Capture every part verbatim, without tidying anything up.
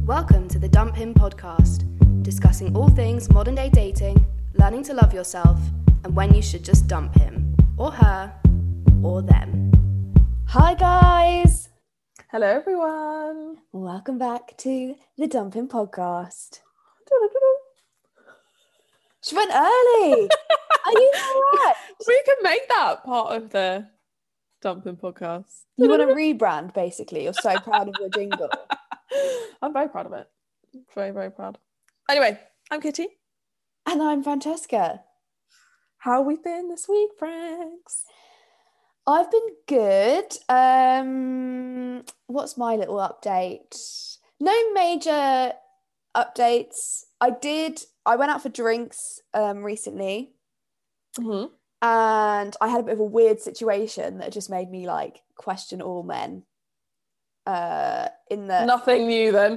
Welcome to the Dump Him podcast, discussing all things modern day dating, learning to love yourself, and when you should just dump him, or her, or them. Hi guys! Hello everyone! Welcome back to the Dump Him podcast. She went early! Are you alright? We can make that part of the Dumping podcast. You want to rebrand, basically. You're so proud of your jingle. I'm very proud of it. Very, very proud. Anyway, I'm Kitty. And I'm Francesca. How have we been this week, Franks? I've been good. Um, what's my little update? No major updates. I did, I went out for drinks um, recently. Mm-hmm. And I had a bit of a weird situation that just made me like question all men. Uh, in the Nothing new then.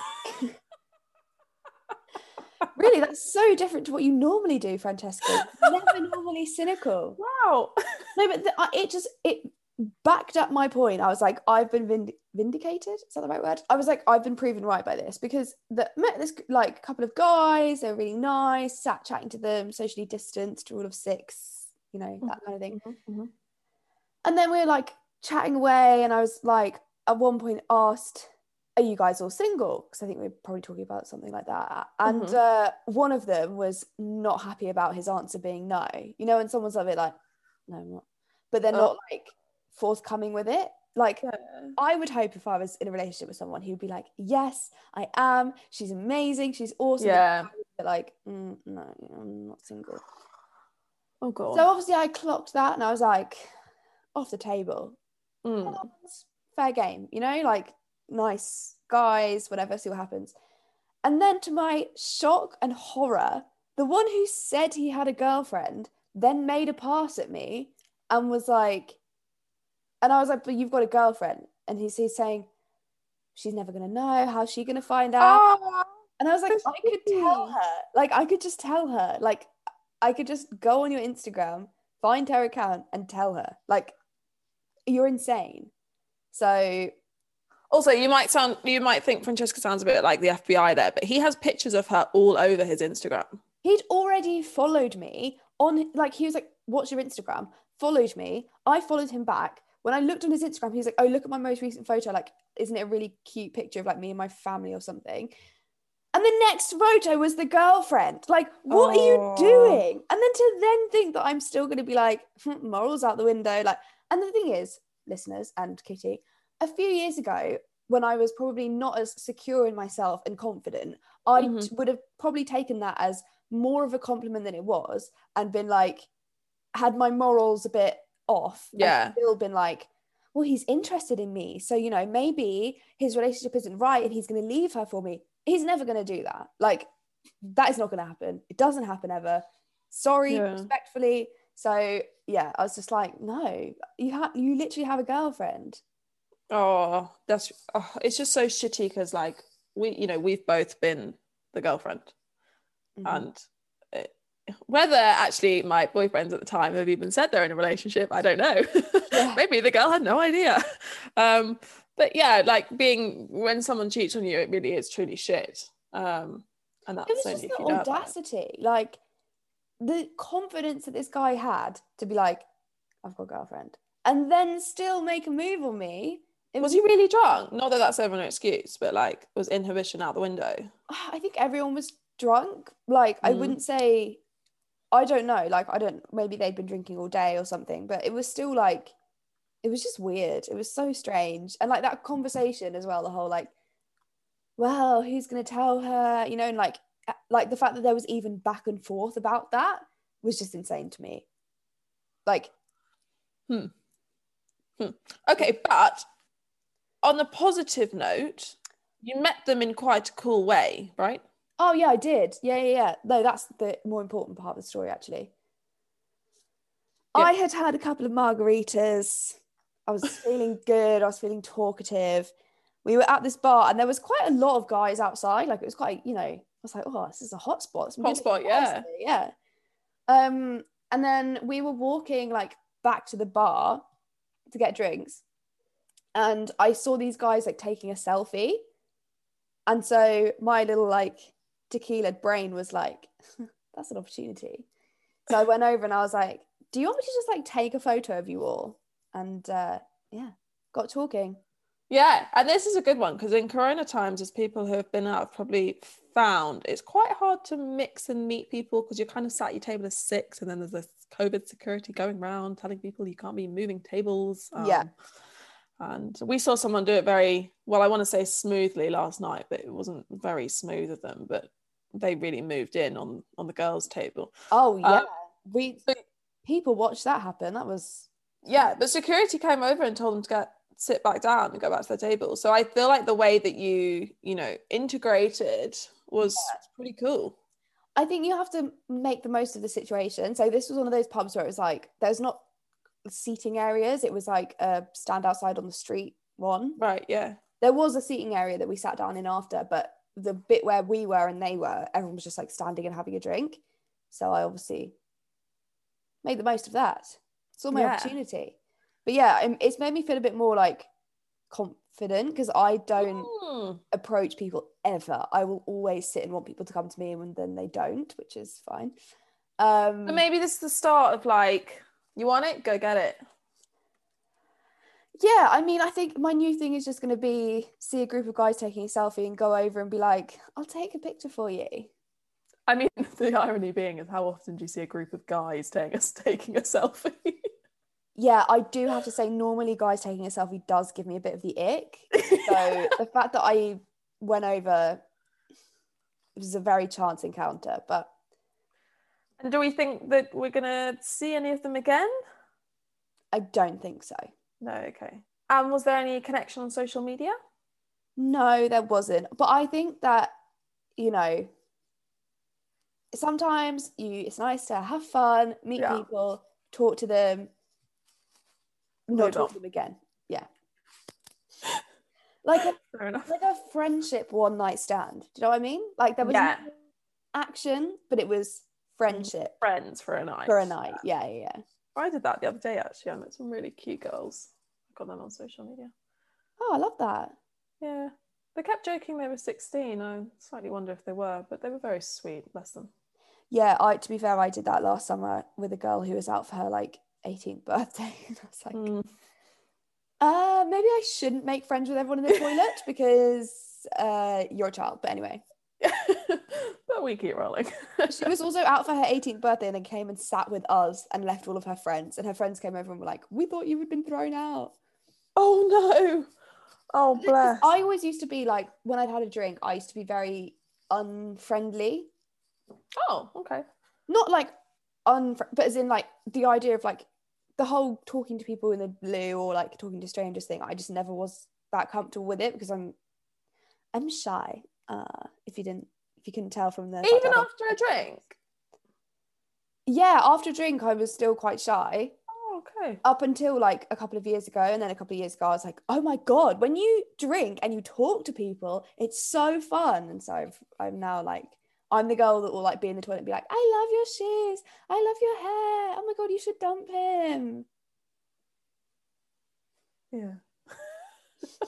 Really, that's so different to what you normally do, Francesca. Never normally cynical. Wow. No, but the, it just it backed up my point. I was like, I've been vind- vindicated. Is that the right word? I was like, I've been proven right by this because the met this like couple of guys. They were really nice. Sat chatting to them, socially distanced, rule of six, you know, that kind of thing. Mm-hmm, mm-hmm. And then we were like chatting away, and I was like, at one point asked, are you guys all single? Because I think we we're probably talking about something like that. And Mm-hmm. uh, one of them was not happy about his answer being no. You know, and someone's a bit like, no, I'm not. But they're Oh. not like forthcoming with it. Like, Yeah. I would hope if I was in a relationship with someone, he would be like, yes, I am. She's amazing. She's awesome. Yeah. But like, mm, no, I'm not single. Oh, God. So obviously I clocked that and I was like, off the table. Mm. Fair game, you know, like nice guys, whatever, see what happens. And then to my shock and horror, the one who said he had a girlfriend then made a pass at me and was like, and I was like, but you've got a girlfriend. And he's, he's saying, she's never going to know. How's she going to find out? Oh, And I was like, so I could sweet. tell her. Like, I could just tell her. Like, I could just go on your Instagram, find her account and tell her. Like, you're insane. So Also, you might sound, you might think Francesca sounds a bit like the F B I there, but he has pictures of her all over his Instagram. he'd already followed me on, like, he was like, what's your Instagram? Followed me. I followed him back. When I looked on his Instagram, he was like, oh, look at my most recent photo. Like, isn't it a really cute picture of like me and my family or something? And the next photo was the girlfriend. Like, what Oh. are you doing? And then to then think that I'm still going to be like, hmm, morals out the window. Like, and the thing is, listeners and Kitty, a few years ago, when I was probably not as secure in myself and confident, I Mhm. t- would have probably taken that as more of a compliment than it was and been like, had my morals a bit off. Yeah. And still been like, well, he's interested in me. So, you know, maybe his relationship isn't right and he's going to leave her for me. He's never going to do that. Like, that is not going to happen. It doesn't happen ever. Sorry, Yeah. respectfully. So, yeah, I was just like, no, you have, you literally have a girlfriend. Oh, that's oh, it's just so shitty because like we, you know, we've both been the girlfriend, Mhm. and it, whether actually my boyfriends at the time have even said they're in a relationship, I don't know. Yeah. Maybe the girl had no idea. Um, but yeah, like being when someone cheats on you, it really is truly shit. Um, and that's It was only just if the you know about it. audacity, like the confidence that this guy had to be like, I've got a girlfriend, and then still make a move on me. It Was he really drunk? Not that that's ever an excuse, but like was inhibition out the window? I think everyone was drunk. Like, I Mm. wouldn't say, I don't know. Like, I don't, maybe they'd been drinking all day or something, but it was still like, it was just weird. It was so strange. And like that conversation as well, the whole like, well, who's going to tell her, you know, and like, like the fact that there was even back and forth about that was just insane to me. Like, Hmm. Hmm. Okay, but on a positive note, you met them in quite a cool way, right? oh yeah, I did. Yeah, yeah, yeah. No, that's the more important part of the story, actually. Yeah. I had had a couple of margaritas. I was feeling good. I was feeling talkative. We were at this bar and there was quite a lot of guys outside. Like, it was quite, you know, I was like, oh, this is a hot spot. Some Hot good spot, guys yeah. here, yeah. Um, and then we were walking like back to the bar to get drinks. And I saw these guys like taking a selfie. And so my little like tequila brain was like, that's an opportunity. So I went over and I was like, do you want me to just like take a photo of you all? And uh, yeah, got talking. Yeah, and this is a good one because in Corona times, as people who have been out have probably found, it's quite hard to mix and meet people because you're kind of sat at your table of six, and then there's this COVID security going around telling people you can't be moving tables. Um, Yeah. And we saw someone do it very well. I want to say smoothly last night, but it wasn't very smooth of them. But they really moved in on on the girls' table. Oh yeah, Um, we people watched that happen. That was yeah, but security came over and told them to get sit back down and go back to their table. So I feel like the way that you, you know, integrated was Yeah. pretty cool. I think you have to make the most of the situation. So this was one of those pubs where it was like there's not seating areas. It was like a stand outside on the street one. Right, yeah. There was a seating area that we sat down in after, but the bit where we were and they were, everyone was just like standing and having a drink. So I obviously made the most of that. Saw my Yeah. opportunity. But yeah, it's made me feel a bit more like confident because I don't Mm. approach people ever. I will always sit and want people to come to me, and then they don't, which is fine. Um, But maybe this is the start of like, you want it, go get it. Yeah, I mean, I think my new thing is just going to be see a group of guys taking a selfie and go over and be like, I'll take a picture for you. I mean, the irony being is how often do you see a group of guys taking a, taking a selfie? Yeah, I do have to say, normally guys taking a selfie does give me a bit of the ick. So the fact that I went over, it was a very chance encounter, but... And do we think that we're going to see any of them again? I don't think so. No, okay. And um, was there any connection on social media? No, there wasn't. But I think that, you know, sometimes you it's nice to have fun, meet Yeah. people, talk to them, not Move talk on. to them again. Yeah. Like a, Fair enough. like a friendship one night stand. Do you know what I mean? Like there was Yeah. no action, but it was friendship Friends for a night. for a night. Yeah, yeah, yeah. I did that the other day, actually. I met some really cute girls. I got them on social media. Oh, I love that. Yeah. They kept joking they were sixteen. I slightly wonder if they were, but they were very sweet. Bless them. Yeah, I to be fair, I did that last summer with a girl who was out for her like eighteenth birthday. And I was like, Mm. uh, maybe I shouldn't make friends with everyone in the toilet because uh, you're a child. But anyway. But we keep rolling. She was also out for her eighteenth birthday and then came and sat with us and left all of her friends. And her friends came over and were like, we thought you had been thrown out. Oh no. Oh bless. I always used to be like, when I'd had a drink, I used to be very unfriendly. Oh, okay. Not like unfriendly, but as in like the idea of like the whole talking to people in the blue or like talking to strangers thing. I just never was that comfortable with it because I'm I'm shy. Uh, if you didn't if you couldn't tell from the Even after a drink? Yeah, after a drink I was still quite shy. Oh, okay. Up until like a couple of years ago, and then a couple of years ago I was like, oh my god, when you drink and you talk to people, it's so fun. And so I've, I'm now like, I'm the girl that will like be in the toilet and be like, I love your shoes, I love your hair, oh my god, you should dump him. Yeah.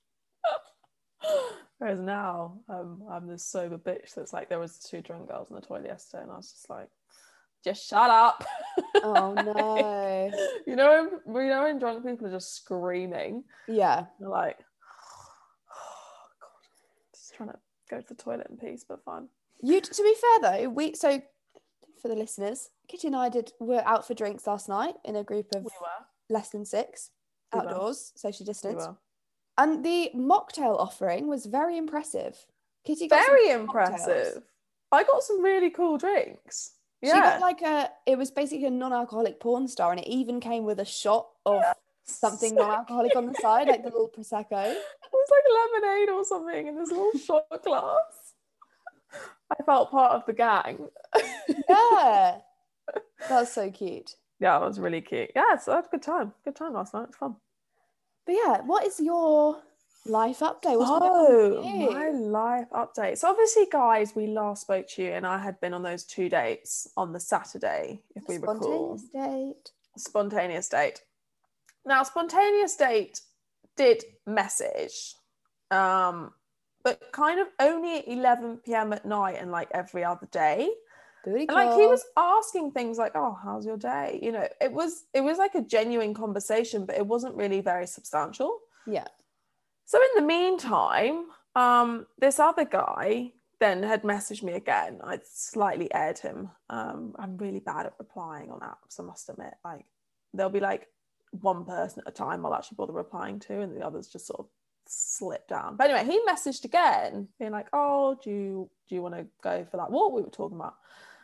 Whereas now, um, I'm this sober bitch that's like, there was two drunk girls in the toilet yesterday, and I was just like, just shut up. Oh no. You know, when, you know when drunk people are just screaming. Yeah. They're like, oh god, just trying to go to the toilet in peace, but fun. You to be fair though, we so for the listeners, Kitty and I did were out for drinks last night in a group of We were. less than six, We were. outdoors, social We distance. were. And the mocktail offering was very impressive. Kitty got Very some impressive. mocktails. I got some really cool drinks. She Yeah. got like a, it was basically a non-alcoholic porn star, and it even came with a shot of Yeah. something So non-alcoholic on the side, like the little prosecco. It was like lemonade or something in this little shot glass. I felt part of the gang. Yeah, that's so cute. Yeah, it was really cute. Yeah, so I had a good time. Good time last night. It was fun. But yeah, what is your life update? What's going on Oh, with you? my life update. So obviously, guys, we last spoke to you, and I had been on those two dates on the Saturday, if we recall. Spontaneous date. Spontaneous date. Now, spontaneous date did message, um, but kind of only at eleven p.m. at night and like every other day. Booty And like he call. was asking things like, oh, how's your day? You know, it was it was like a genuine conversation, but it wasn't really very substantial. Yeah. So in the meantime, um, this other guy then had messaged me again. I'd slightly aired him. Um, I'm really bad at replying on apps, I must admit. Like there'll be like one person at a time I'll actually bother replying to, and the others just sort of slip down. But anyway, he messaged again, being like, oh, do you do you want to go for that walk we were talking about?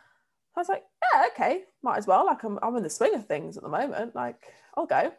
I was like, yeah, okay, might as well. Like I'm I'm in the swing of things at the moment. Like I'll go.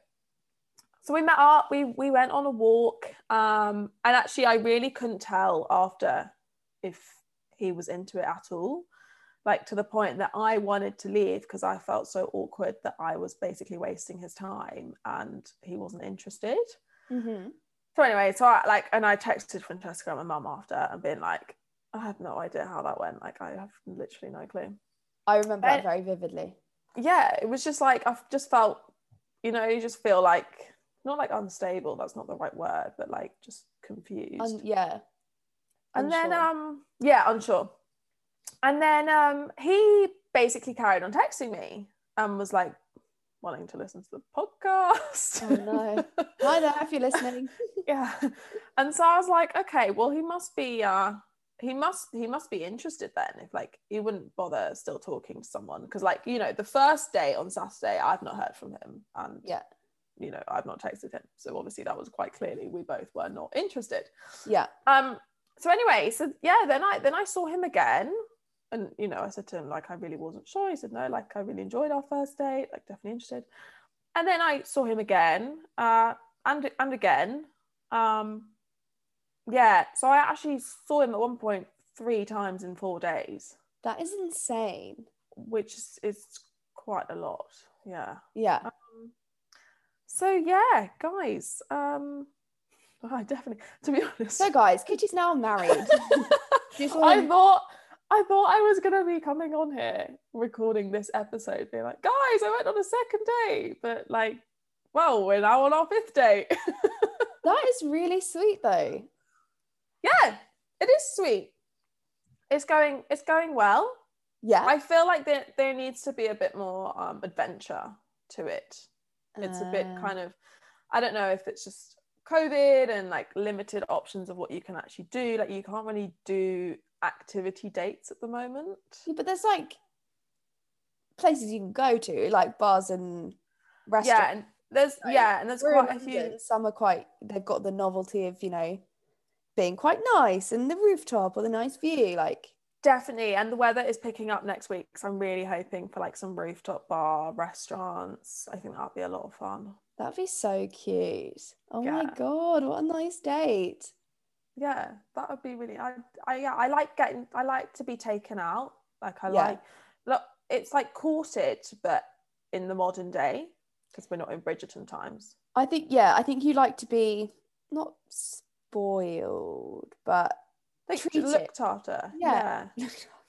So we met up, we we went on a walk, um, and actually I really couldn't tell after if he was into it at all, like to the point that I wanted to leave because I felt so awkward that I was basically wasting his time and he wasn't interested. Mm-hmm. So anyway, so I like, and I texted Francesca and my mum after and being like, I have no idea how that went. Like I have literally no clue. I remember And, that very vividly. yeah, it was just like, I've just felt, you know, you just feel like, not like unstable, that's not the right word, but like just confused. Um, yeah. And Unsure. then, um, yeah, unsure. And then um, he basically carried on texting me and was like wanting to listen to the podcast. Oh no. Hi there, if you're listening. Yeah. And so I was like, okay, well, he must be, uh, he must, he must be interested then if like he wouldn't bother still talking to someone. Because like, you know, the first day on Saturday, I've not heard from him. And Yeah. you know, I've not texted him. So obviously that was quite clearly we both were not interested. Yeah. Um, so anyway, so yeah, then I then I saw him again. And you know, I said to him, like, I really wasn't sure. He said, no, like I really enjoyed our first date, like definitely interested. And then I saw him again, uh, and and again. Um, yeah, so I actually saw him at one point three times in four days. That is insane. Which is, is quite a lot. Yeah. Yeah. Um, So yeah, guys, um, I definitely, to be honest. So guys, Kitty's now married. I thought, I thought I was gonna be coming on here recording this episode, being like, guys, I went on a second date, but like, well, we're now on our fifth date. That is really sweet, though. Yeah, it is sweet. It's going, it's going well. Yeah. I feel like there there needs to be a bit more um, adventure to it. It's a bit Uh, kind of, I don't know if it's just COVID and like limited options of what you can actually do. Like you can't really do activity dates at the moment. yeah, but there's like places you can go to, like bars and restaurants. Yeah, and there's Right. yeah, and there's We're in quite a few. London, some are quite, they've got the novelty of, you know, being quite nice and the rooftop or the nice view. Like, Definitely, and the weather is picking up next week, so I'm really hoping for like some rooftop bar restaurants. I think that'd be a lot of fun. that'd be so cute. Oh my Yeah. God, what a nice date. Yeah, that would be really. I I yeah, I like getting. I like to be taken out. Like I Yeah. like. Look, it's like courted, but in the modern day, because we're not in Bridgerton times. I think, yeah, I think you like to be not spoiled, but Like treated. looked after. Yeah. yeah.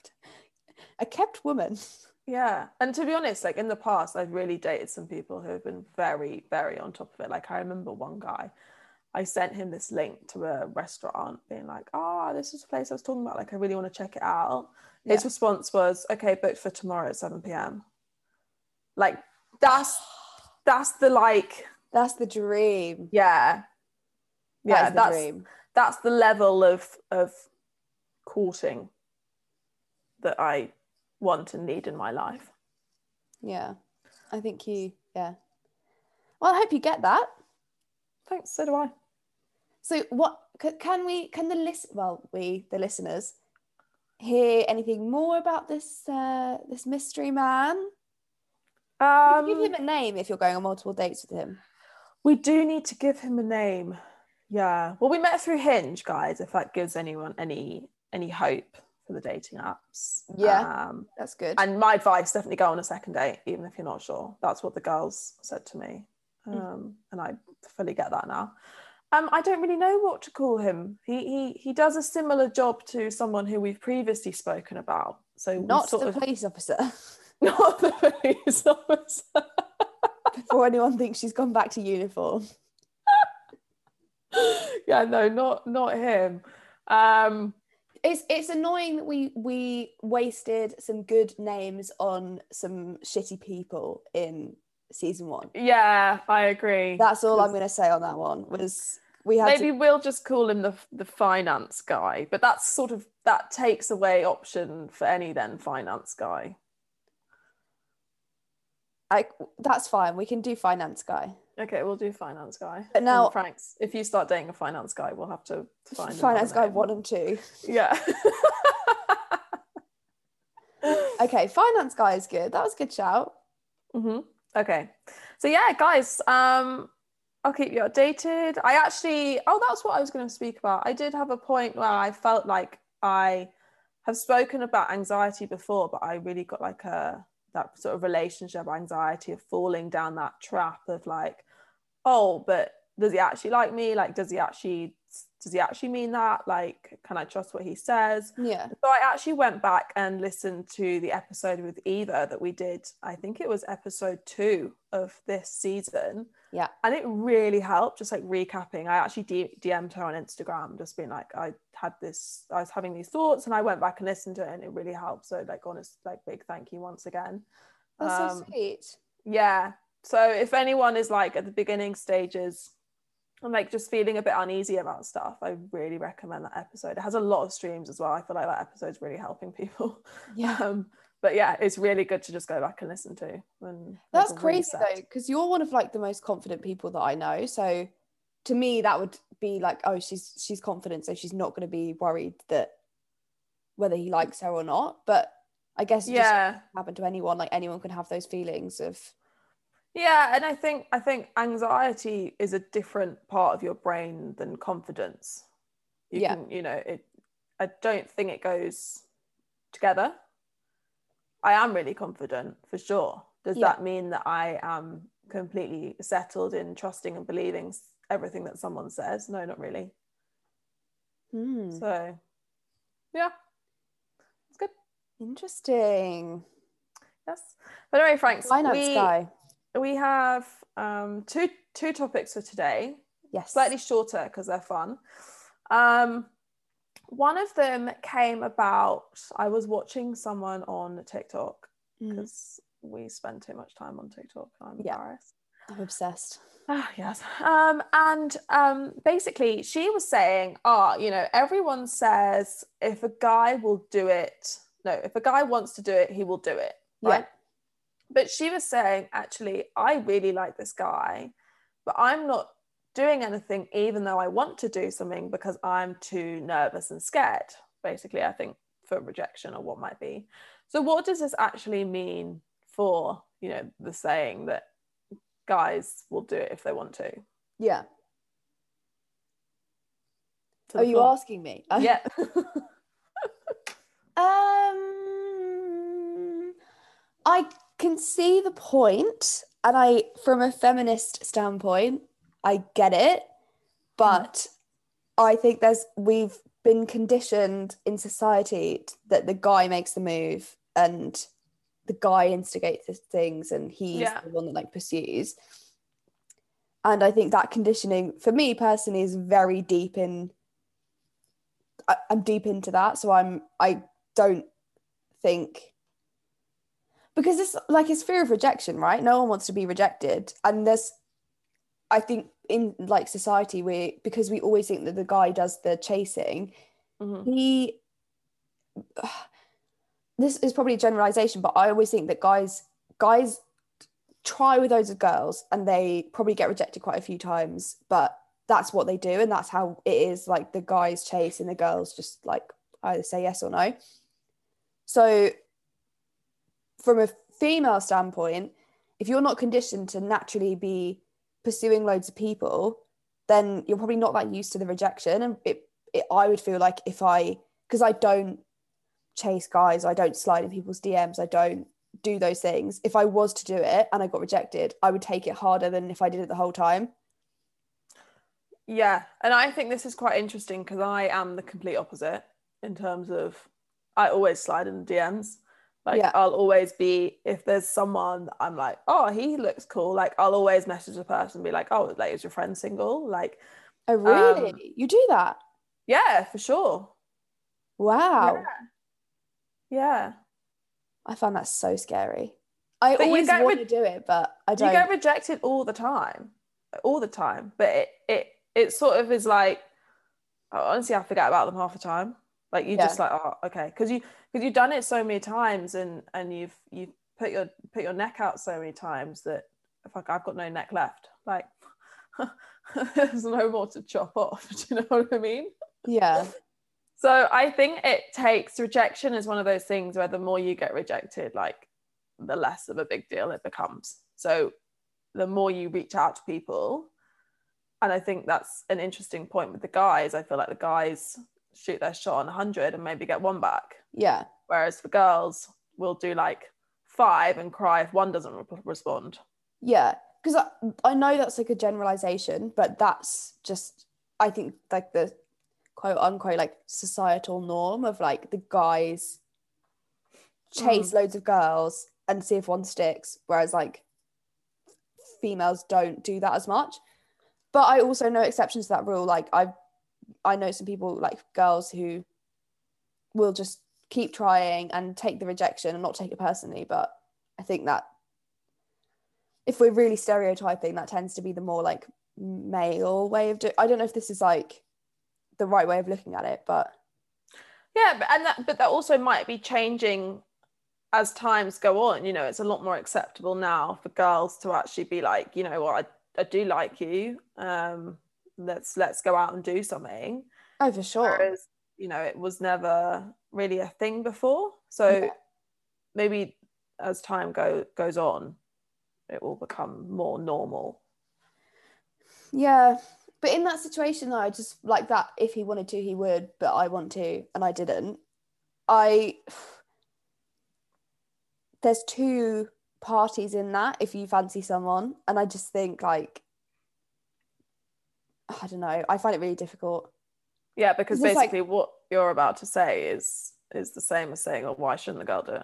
A kept woman. Yeah, and to be honest, like in the past, I've really dated some people who have been very, very on top of it. Like I remember one guy, I sent him this link to a restaurant, being like, "Oh, this is a place I was talking about. Like, I really want to check it out." Yeah. His response was, "Okay, booked for tomorrow at seven p.m." Like that's that's the like, That's the dream. yeah, That yeah, is the that's dream. that's the level of of courting that I want and need in my life. Yeah. I think you, yeah. Well, I hope you get that. Thanks, so do I. So what c- can we, can the list, well, we, the listeners, hear anything more about this, uh, this mystery man? You can give Um, him a name if you're going on multiple dates with him. we do need to give him a name. Yeah. Well, we met through Hinge, guys, if that gives anyone any any hope for the dating apps. Yeah. Um, That's good. and my advice, definitely go on a second date, even if you're not sure. That's what the girls said to me. Um, Mm. And I fully get that now. Um, I don't really know what to call him. He he he does a similar job to someone who we've previously spoken about. So we Not sort the of police officer. not the police officer. Before anyone thinks she's gone back to uniform. Yeah, no, not not him. Um, It's it's annoying that we we wasted some good names on some shitty people in season one. yeah, I agree. That's all I'm going to say on that one. Was we had Maybe to... we'll just call him the the finance guy, but that's sort of that takes away option for any then finance guy. I that's fine. We can do finance guy. Okay, we'll do finance guy. But now, and Franks, if you start dating a finance guy, we'll have to find finance guy name. one and two. Yeah. Okay, finance guy is good. That was a good shout. Mm-hmm. Okay, so yeah, guys, um, I'll keep you updated. I actually, oh, that's what I was going to speak about. I did have a point where I felt like I have spoken about anxiety before, but I really got like a that sort of relationship anxiety of falling down that trap of like, oh, but does he actually like me? Like, does he actually does he actually mean that? Like, can I trust what he says? Yeah. So I actually went back and listened to the episode with Eva that we did. I think it was episode two of this season. Yeah. And it really helped, just like recapping. I actually D- DM'd her on Instagram, just being like, I had this, I was having these thoughts, and I went back and listened to it, and it really helped. So like, honest, like big thank you once again. That's Um, so sweet. Yeah. So if anyone is like at the beginning stages and like just feeling a bit uneasy about stuff, I really recommend that episode. It has a lot of streams as well. I feel like that episode's really helping people. Yeah. Um, but yeah, it's really good to just go back and listen to. And that's crazy though, because you're one of like the most confident people that I know. So to me, that would be like, oh, she's she's confident, so she's not going to be worried that whether he likes her or not. But I guess it yeah, just happen to anyone. Like anyone can have those feelings of. Yeah, and I think I think anxiety is a different part of your brain than confidence. You yeah. can, you know, it. I don't think it goes together. I am really confident for sure. Does yeah. that mean that I am completely settled in trusting and believing everything that someone says? No, not really. Hmm. So, yeah, it's good. Interesting. Yes, but anyway, Franks, finance we, guy. We have um, two two topics for today. Yes. Slightly shorter because they're fun. Um, one of them came about, I was watching someone on TikTok because mm. we spend too much time on TikTok. I'm yeah. embarrassed. I'm obsessed. Ah, yes. Um, and um, basically she was saying, oh, you know, everyone says if a guy will do it, no, if a guy wants to do it, he will do it. Right? Yeah. But she was saying, actually, I really like this guy, but I'm not doing anything even though I want to do something because I'm too nervous and scared, basically, I think, for rejection or what might be. So what does this actually mean for, you know, the saying that guys will do it if they want to? Yeah. To Are you floor. Asking me? Yeah. um, I can see the point, and I, from a feminist standpoint, I get it, but mm. I think there's we've been conditioned in society that the guy makes the move and the guy instigates things and he's yeah. the one that like pursues. And I think that conditioning for me personally is very deep in I, I'm deep into that, so I'm I don't think, because it's like it's fear of rejection, right? No one wants to be rejected, and there's I think in like society we because we always think that the guy does the chasing. Mm-hmm. He uh, this is probably a generalization, but I always think that guys guys try with loads of girls and they probably get rejected quite a few times, but that's what they do, and that's how it is. Like the guys chase and the girls just like either say yes or no. So from a female standpoint, if you're not conditioned to naturally be pursuing loads of people, then you're probably not that used to the rejection. And it, it I would feel like if I, because I don't chase guys, I don't slide in people's D Ms, I don't do those things. If I was to do it and I got rejected, I would take it harder than if I did it the whole time. Yeah, and I think this is quite interesting because I am the complete opposite in terms of I always slide in the D Ms. Like yeah. I'll always be, if there's someone I'm like, oh, he looks cool, like I'll always message a person and be like, oh, like, is your friend single? Like, oh really? Um, you do that? Yeah, for sure. Wow. Yeah. Yeah. I find that so scary. I But you always get want re- to do it, but I you don't. get rejected all the time. All the time. But it it it sort of is like, honestly, I forget about them half the time. Like you Yeah. just like, oh, okay, because you because you've done it so many times, and and you've you've put your put your neck out so many times that like I've got no neck left. Like there's no more to chop off. Do you know what I mean? Yeah. So I think it takes rejection is one of those things where the more you get rejected, like the less of a big deal it becomes. So the more you reach out to people, and I think that's an interesting point with the guys. I feel like the guys shoot their shot on one hundred and maybe get one back. Yeah. Whereas for girls, we'll do like five and cry if one doesn't re- respond. Yeah. Because I, I know that's like a generalization, but that's just, I think, like the quote unquote, like societal norm of like the guys chase Mm. loads of girls and see if one sticks, whereas like females don't do that as much. But I also know exceptions to that rule. Like I I know some people, like girls, who will just keep trying and take the rejection and not take it personally. But I think that if we're really stereotyping, that tends to be the more like male way of doing. I don't know if this is like the right way of looking at it, but Yeah, but and that but that also might be changing as times go on. You know, it's a lot more acceptable now for girls to actually be like, you know what, I, I do like you. Um, let's let's go out and do something. oh, for sure. Whereas, you know, it was never really a thing before. So Yeah. maybe as time go goes on, it will become more normal. Yeah. But in that situation, though, I just like that if he wanted to, he would, but I want to, and I didn't. I, there's two parties in that if you fancy someone. And I just think, like, I don't know, I find it really difficult. Yeah, because It's like, basically what you're about to say is is the same as saying, oh, why shouldn't the girl do it?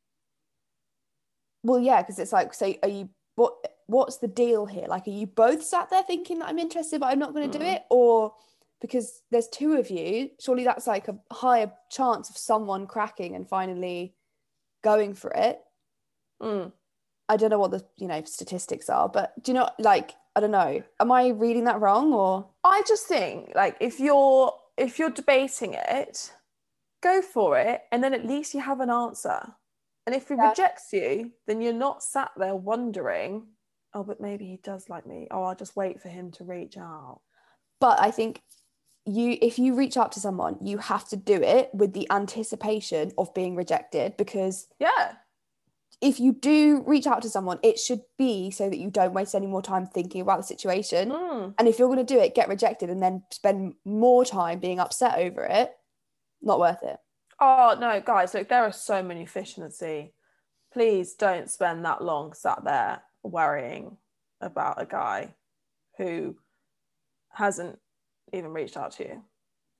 well, yeah, because it's like, so are you, what, what's the deal here? Like, are you both sat there thinking that I'm interested, but I'm not going to do Mm. it? Or because there's two of you, surely that's like a higher chance of someone cracking and finally going for it. Mm. I don't know what the, you know, statistics are, but do you know, like, I don't know. Am I reading that wrong or? I just think like if you're if you're debating it, go for it, and then at least you have an answer. And if he Yeah. rejects you, then you're not sat there wondering, oh, but maybe he does like me. Oh, I'll just wait for him to reach out. But I think you, if you reach out to someone, you have to do it with the anticipation of being rejected, because Yeah. if you do reach out to someone, it should be so that you don't waste any more time thinking about the situation. Mm. And if you're going to do it, get rejected and then spend more time being upset over it, not worth it. Oh no, guys, look, there are so many fish in the sea. Please don't spend that long sat there worrying about a guy who hasn't even reached out to you.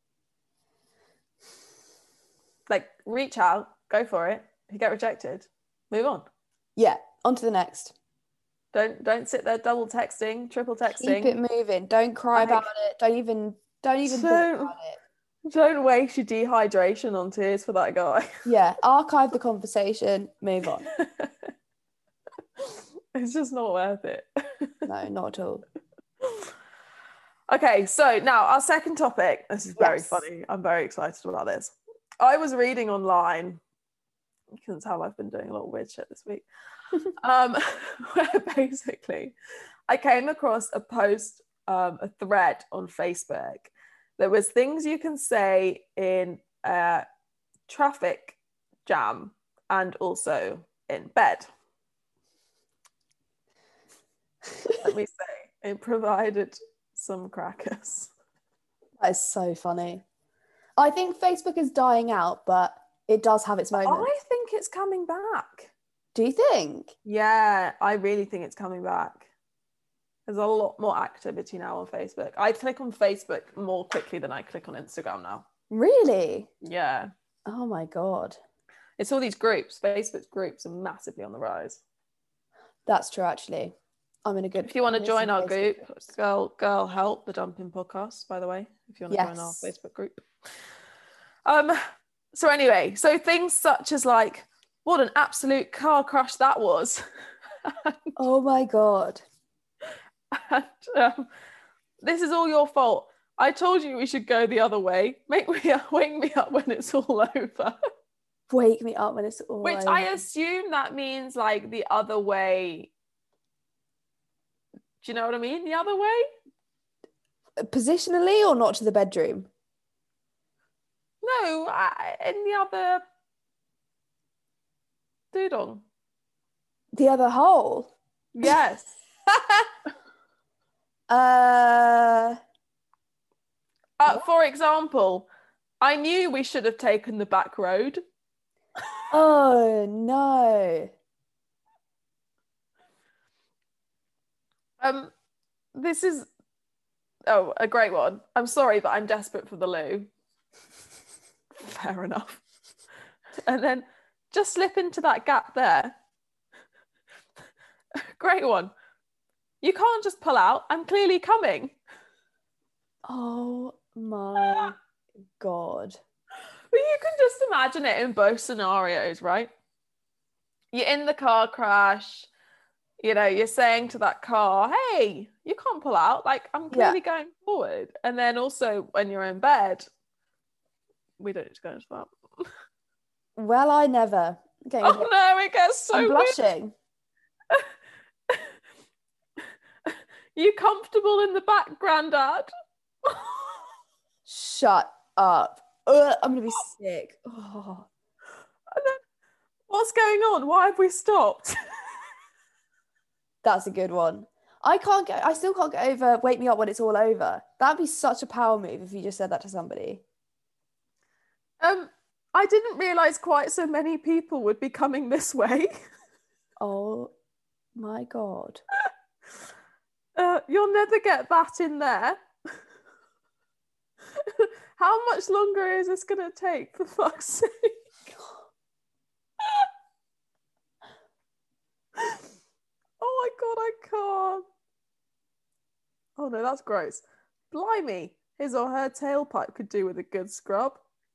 Like, reach out, go for it. If you get rejected, move on. Yeah, on to the next. Don't don't sit there double texting, triple texting. Keep it moving. Don't cry Like, about it. Don't even don't even think don't about it. don't waste your dehydration on tears for that guy. Yeah, archive the conversation, move on. It's just not worth it. No, not at all. Okay, so now our second topic. This is very Yes. funny. I'm very excited about this. I was reading online. You can tell I've been doing a lot of weird shit this week. um, where basically I came across a post, um, a thread on Facebook. There was things you can say in a traffic jam and also in bed. Let me say, it provided some crackers. That is so funny. I think Facebook is dying out, but it does have its moments. I think it's coming back. Do you think? Yeah, I really think it's coming back. There's a lot more activity now on Facebook. I click on Facebook more quickly than I click on Instagram now. Really? Yeah. Oh my God. It's all these groups. Facebook's groups are massively on the rise. That's true, actually. I'm in a good. If you want to I'm in join some our Facebook group, groups. girl, girl, help the dumping podcast. By the way, if you want to join our Yes. Facebook group. Um. So anyway, so things such as like, what an absolute car crash that was. Oh my God. And, um, this is all your fault. I told you we should go the other way. Make me wake me up when it's all over. Wake me up when it's all Which over. I assume that means like the other way. Do you know what I mean? The other way? Positionally or not to the bedroom? No, I, in the other doodle. The other hole? Yes. uh, uh, for example, I knew we should have taken the back road. Oh no. Um, this is oh a great one. I'm sorry, but I'm desperate for the loo. Fair enough. And then just slip into that gap there. Great one. You can't just pull out. I'm clearly coming. Oh my God. But you can just imagine it in both scenarios, right? You're in the car crash. You know, you're saying to that car, hey, you can't pull out. Like, I'm clearly yeah. going forward. And then also when you're in bed, we don't need to go into that. Well, I never. Okay, oh no, it gets so I'm blushing. You comfortable in the back, Grandad? Shut up. Ugh, I'm going to be sick. Oh. And then, what's going on? Why have we stopped? That's a good one. I can't get, I still can't get over wake me up when it's all over. That'd be such a power move if you just said that to somebody. Um, I didn't realise quite so many people would be coming this way. Oh my God. Uh, you'll never get that in there. How much longer is this going to take, for fuck's sake? Oh my God, I can't. Oh no, that's gross. Blimey, his or her tailpipe could do with a good scrub.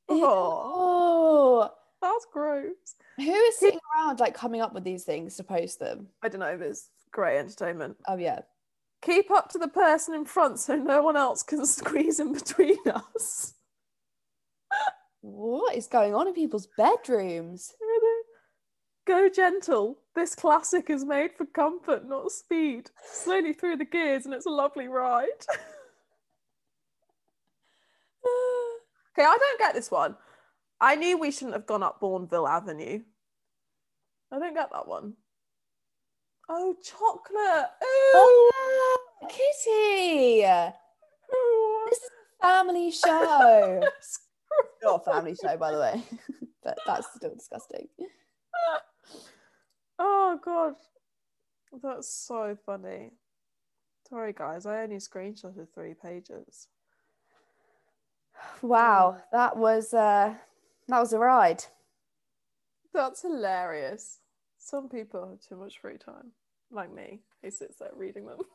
Oh, that's gross. Who is sitting around like coming up with these things to post them? I don't know, there's great entertainment. Oh yeah. Keep up to the person in front so no one else can squeeze in between us. What is going on in people's bedrooms? Go gentle. This classic is made for comfort, not speed. Slowly through the gears and it's a lovely ride. Okay, I don't get this one. I knew we shouldn't have gone up Bourneville Avenue. I don't get that one. Oh, chocolate. Ooh. Oh, Kitty. Ooh. This is a family show. Not a family show, by the way. But that's still disgusting. Oh, God. That's so funny. Sorry, guys. I only screenshotted three pages. Wow. That was, uh, that was a ride. That's hilarious. Some people have too much free time, like me, who sits there reading them.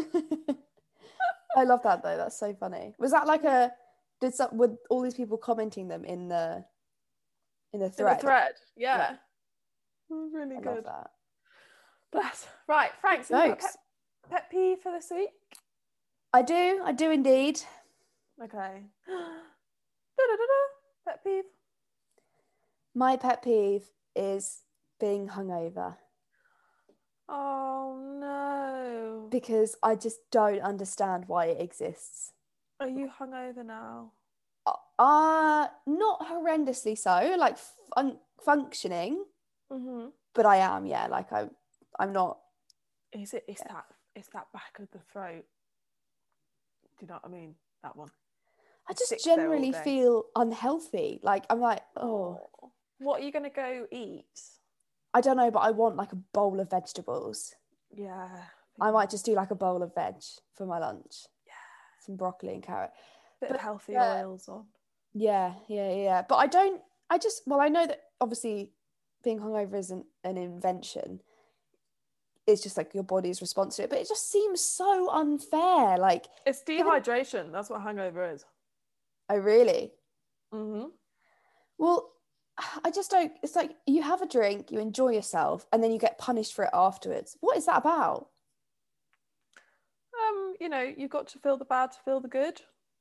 I love that though. That's so funny. Was that like a did some with all these people commenting them in the in the thread? In the thread, yeah. yeah. It was really I good. Love that. Bless. Right, Frank. So you got pet, pet peeve for this week? I do. I do indeed. Okay. Pet peeve. My pet peeve is being hungover. Oh no. Because I just don't understand why it exists. Are you hungover now? Uh, not horrendously so, like fun- functioning. Mm-hmm. But I am, yeah, like I, I'm not. Is it, it's yeah. that, it's that back of the throat. Do you know what I mean? That one. I just generally feel unhealthy. Like, I'm like, oh. oh. What are you going to go eat? I don't know, but I want like a bowl of vegetables. Yeah. I might just do like a bowl of veg for my lunch. Yeah. Some broccoli and carrot. Bit but, of healthy uh, oils on. Yeah, yeah, yeah. But I don't, I just, well, I know that obviously being hungover isn't an invention. it's just like your body's response to it. But it just seems so unfair. Like, It's dehydration. That's what hangover is. I really. Mm-hmm. Well, I just don't. It's like you have a drink, you enjoy yourself, and then you get punished for it afterwards. What is that about? Um, you know, you've got to feel the bad to feel the good.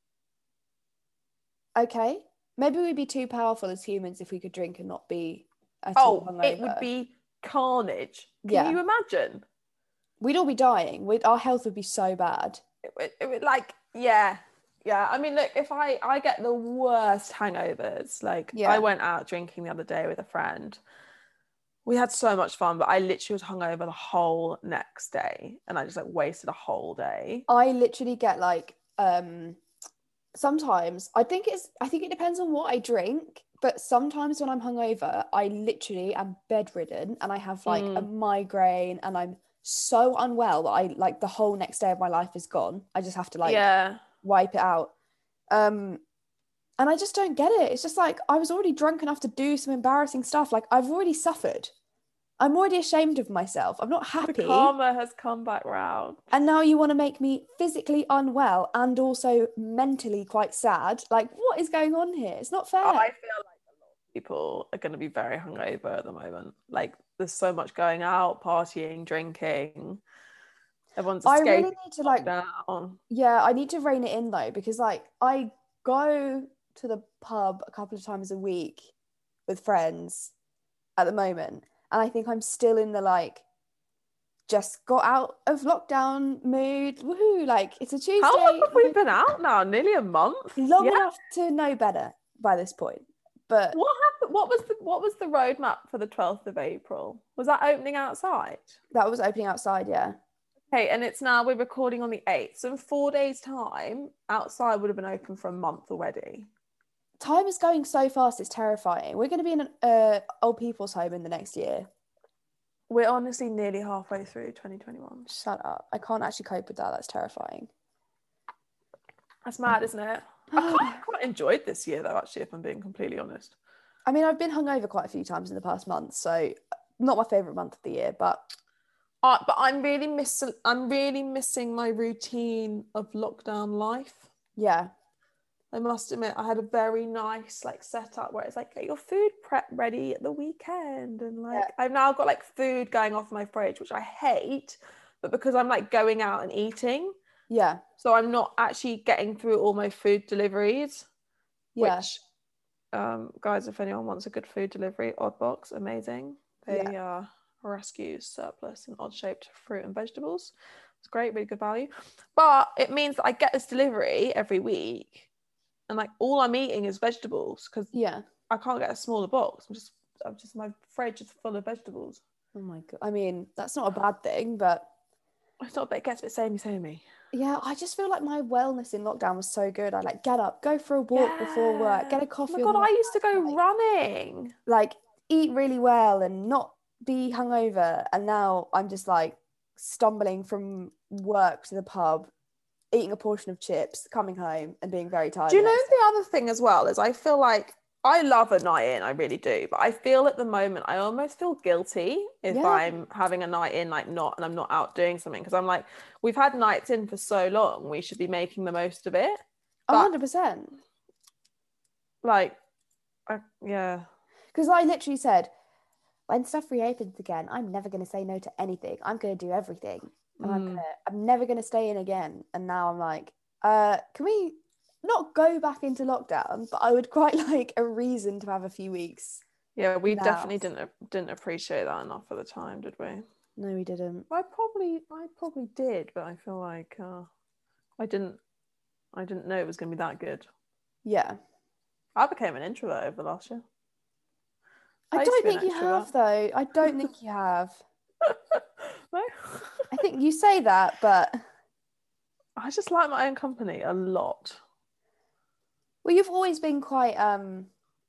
Okay, maybe we'd be too powerful as humans if we could drink and not be at Oh, all hungover. it would be carnage. Can Yeah. you imagine? We'd all be dying. We'd, our health would be so bad. It would, it would like, yeah, yeah. I mean, look, if I, I get the worst hangovers, like Yeah. I went out drinking the other day with a friend. We had so much fun, but I literally was hungover the whole next day, and I just like wasted a whole day. I literally get like, um, sometimes I think it's, I think it depends on what I drink, but sometimes when I'm hungover, I literally am bedridden and I have like Mm. a migraine and I'm so unwell that I like the whole next day of my life is gone. I just have to like Yeah. wipe it out. Um, and I just don't get it. It's just like I was already drunk enough to do some embarrassing stuff. Like I've already suffered. I'm already ashamed of myself. I'm not The happy. karma has come back round. And now you want to make me physically unwell and also mentally quite sad. Like, what is going on here? It's not fair. I feel like a lot of people are going to be very hungover at the moment. Like, there's so much going out, partying, drinking. Everyone's I escaping. really need to like, down. yeah, I need to rein it in though, because like I go to the pub a couple of times a week with friends at the moment. And I think I'm still in the like, just got out of lockdown mood. Woohoo! Like it's a Tuesday. How long have we been out now? Nearly a month. Long Yeah. enough to know better by this point. But What happened? What was the what was the roadmap for the twelfth of April? Was that opening outside? that was opening outside, yeah. Okay, and it's now we're recording on the eighth. So in four days' time, outside would have been open for a month already. Time is going so fast, it's terrifying. We're going to be in an uh, old people's home in the next year. We're honestly nearly halfway through twenty twenty-one. Shut up. I can't actually cope with that. That's terrifying. That's mad, isn't it? I quite, quite enjoyed this year though, actually, if I'm being completely honest. I mean, I've been hungover quite a few times in the past month, so not my favourite month of the year, but Uh, but I'm really missing I'm really missing my routine of lockdown life. yeah. I must admit, I had a very nice like setup where it's like get your food prep ready at the weekend, and like Yeah. I've now got like food going off my fridge, which I hate, but because I'm like going out and eating, Yeah. so I'm not actually getting through all my food deliveries. Yeah. Which, um, guys, if anyone wants a good food delivery, Oddbox, amazing. They uh, rescue surplus and odd-shaped fruit and vegetables. It's great, really good value. But it means that I get this delivery every week, and like all I'm eating is vegetables because Yeah. I can't get a smaller box. I'm just, I'm just my fridge is full of vegetables. Oh my God. I mean, that's not a bad thing, but It's not, but it gets a bit samey, samey. yeah, I just feel like my wellness in lockdown was so good. I like get up, go for a walk before work, get a coffee. Oh my on God, the I used to go like, running. like eat really well and not be hungover. And now I'm just like stumbling from work to the pub, eating a portion of chips, coming home and being very tired. Do you the know next the other thing as well is I feel like I love a night in, I really do, but I feel at the moment I almost feel guilty if Yeah. I'm having a night in like not and I'm not out doing something, because I'm like, we've had nights in for so long, we should be making the most of it. A But, hundred percent. like, I, yeah. Because I literally said, when stuff reopens again, I'm never going to say no to anything. I'm going to do everything, and I'm Mm. gonna, I'm never going to stay in again. And now I'm like, uh, can we not go back into lockdown? But I would quite like a reason to have a few weeks. Yeah, we Now. definitely didn't didn't appreciate that enough at the time, did we? No, we didn't. I probably I probably did, but I feel like uh, I didn't I didn't know it was going to be that good. Yeah. I became an introvert over the last year. I I used to don't be an think you extrovert. have, though. I don't think you have. No? I think you say that, but I just like my own company a lot. well, you've always been quite um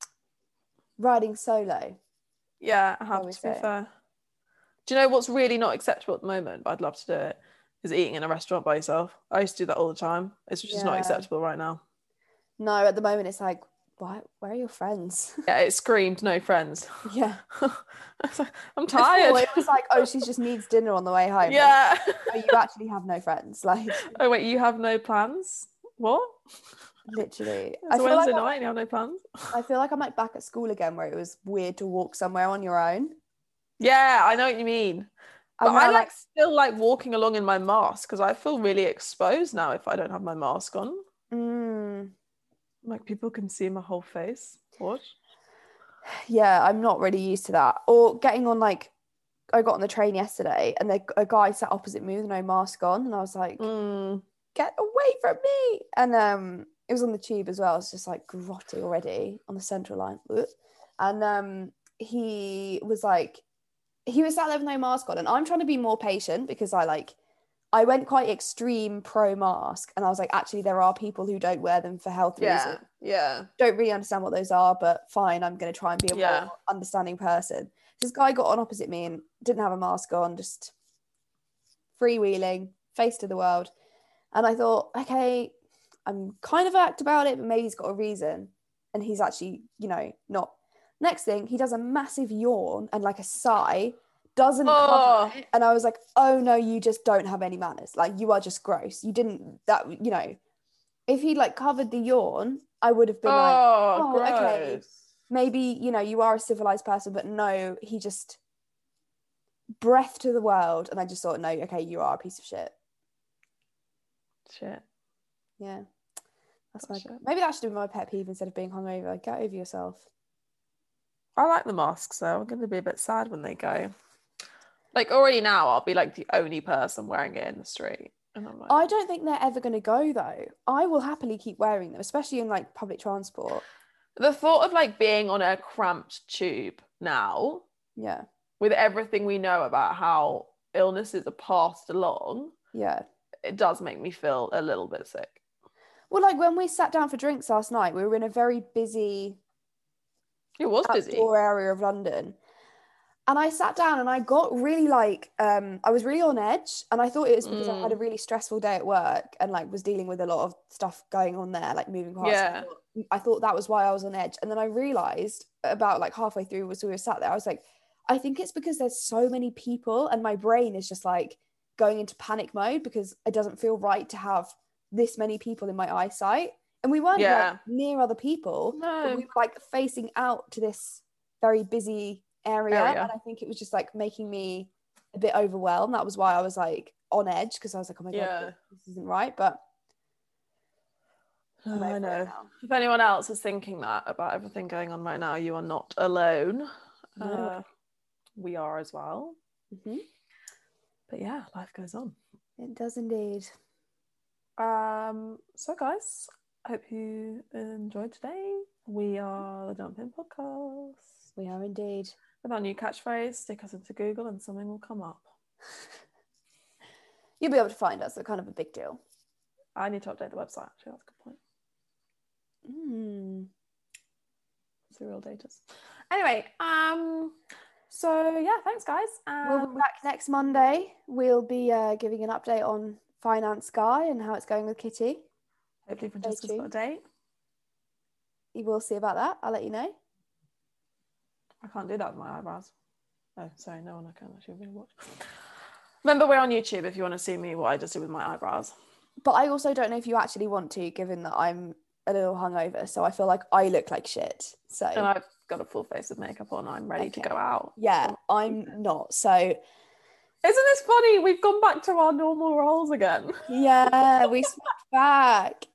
riding solo. Yeah, I have Always to be say. fair. Do you know what's really not acceptable at the moment, but I'd love to do it, is eating in a restaurant by yourself. I used to do that all the time. It's just not Yeah. acceptable right now. No, at the moment it's like why, where are your friends? Yeah, it screamed no friends. Yeah. I'm tired. Before, it was like, oh, she just needs dinner on the way home. Yeah. Like, oh, you actually have no friends. Like, oh wait, you have no plans? What? Literally. It's I a feel Wednesday like night and you have no plans? I feel like I'm like back at school again where it was weird to walk somewhere on your own. Yeah, I know what you mean. But I'm I now, like like still like walking along in my mask because I feel really exposed now if I don't have my mask on. mm, Like people can see my whole face. What? yeah, I'm not really used to that. Or getting on like I got on the train yesterday and the, a guy sat opposite me with no mask on and I was like, Mm. get away from me. And um it was on the tube as well. It's just like grotty already on the central line. And um he was like, he was sat there with no mask on, and I'm trying to be more patient because I like I went quite extreme pro mask, and I was like, actually there are people who don't wear them for health Yeah, reasons. yeah. Don't really understand what those are, but fine, I'm going to try and be a Yeah. more understanding person. This guy got on opposite me and didn't have a mask on, just freewheeling, face to the world. And I thought, okay, I'm kind of act about it, but maybe he's got a reason. And he's actually, you know, not. Next thing, he does a massive yawn and like a sigh, doesn't Oh. cover it. And I was like, oh no, you just don't have any manners. Like, you are just gross. You didn't, that, you know, if he like covered the yawn, I would have been Oh, like, oh, gross. okay, maybe, you know, you are a civilized person, but no, he just breath to the world. And I just thought, no, okay, you are a piece of shit. Shit. Yeah. That's Oh, my, shit. maybe that should be my pet peeve instead of being hungover. Get over yourself. I like the masks though. I'm going to be a bit sad when they go. Like already now, I'll be like the only person wearing it in the street. And I'm like, I don't think they're ever going to go though. I will happily keep wearing them, especially in like public transport. the thought of like being on a cramped tube now, Yeah. with everything we know about how illnesses are passed along, Yeah. it does make me feel a little bit sick. Well, like when we sat down for drinks last night, we were in a very busy It was busy. outdoor area of London. And I sat down and I got really like, um, I was really on edge. And I thought it was because Mm. I had a really stressful day at work and like was dealing with a lot of stuff going on there, like moving parts. Yeah. I thought, I thought that was why I was on edge. And then I realized about like halfway through as we were sat there, I was like, I think it's because there's so many people and my brain is just like going into panic mode because it doesn't feel right to have this many people in my eyesight. And we weren't Yeah. like near other people, No. but we were like facing out to this very busy area, Area. and I think it was just like making me a bit overwhelmed. That was why I was like on edge because I was like, oh my Yeah. god, this isn't right. But I'm I over it know. now. If anyone else is thinking that about everything going on right now, you are not alone. No. Uh, we are as well. Mhm. But yeah, life goes on. It does indeed. Um, so guys, I hope you enjoyed today. We are the Jump In Podcast. We are indeed. With our new catchphrase, stick us into Google and something will come up. You'll be able to find us. They're kind of a big deal. I need to update the website, actually. That's a good point. Mm. Serial datas. Anyway, um, so yeah, thanks guys. Um, We'll be back next Monday. We'll be uh, giving an update on Finance Guy and how it's going with Kitty. hopefully Francesca's got a tuned. date. You will see about that. I'll let you know. I can't do that with my eyebrows. Oh, sorry, no one I can actually really watch. Remember, we're on YouTube if you want to see me what I just did with my eyebrows. But I also don't know if you actually want to, given that I'm a little hungover. So I feel like I look like shit. So And I've got a full face of makeup on. I'm ready Okay. to go out. yeah, I'm not. So Isn't this funny? We've gone back to our normal roles again. yeah, we swapped back.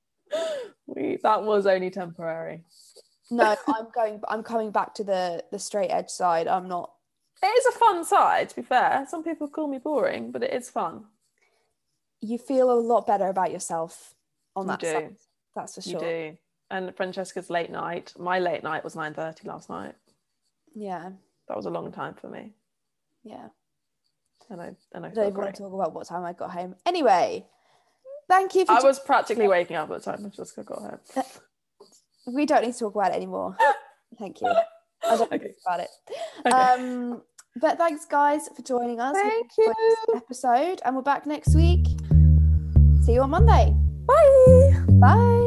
We that was only temporary. No, I'm going. I'm coming back to the the straight edge side. I'm not. It is a fun side, to be fair. Some people call me boring, but it is fun. You feel a lot better about yourself on You that do. side. That's for You sure. do. And Francesca's late night. My late night was nine thirty last night. Yeah, That was a long time for me. yeah. And I and I, I don't feel even want great. to talk about what time I got home. Anyway, thank you for. I was practically waking up at the time Francesca got home. We don't need to talk about it anymore. Thank you. I don't Okay. think about it. Okay. Um, but thanks, guys, for joining us. Hope Thank enjoyed this you. episode, and we're back next week. See you on Monday. Bye. Bye.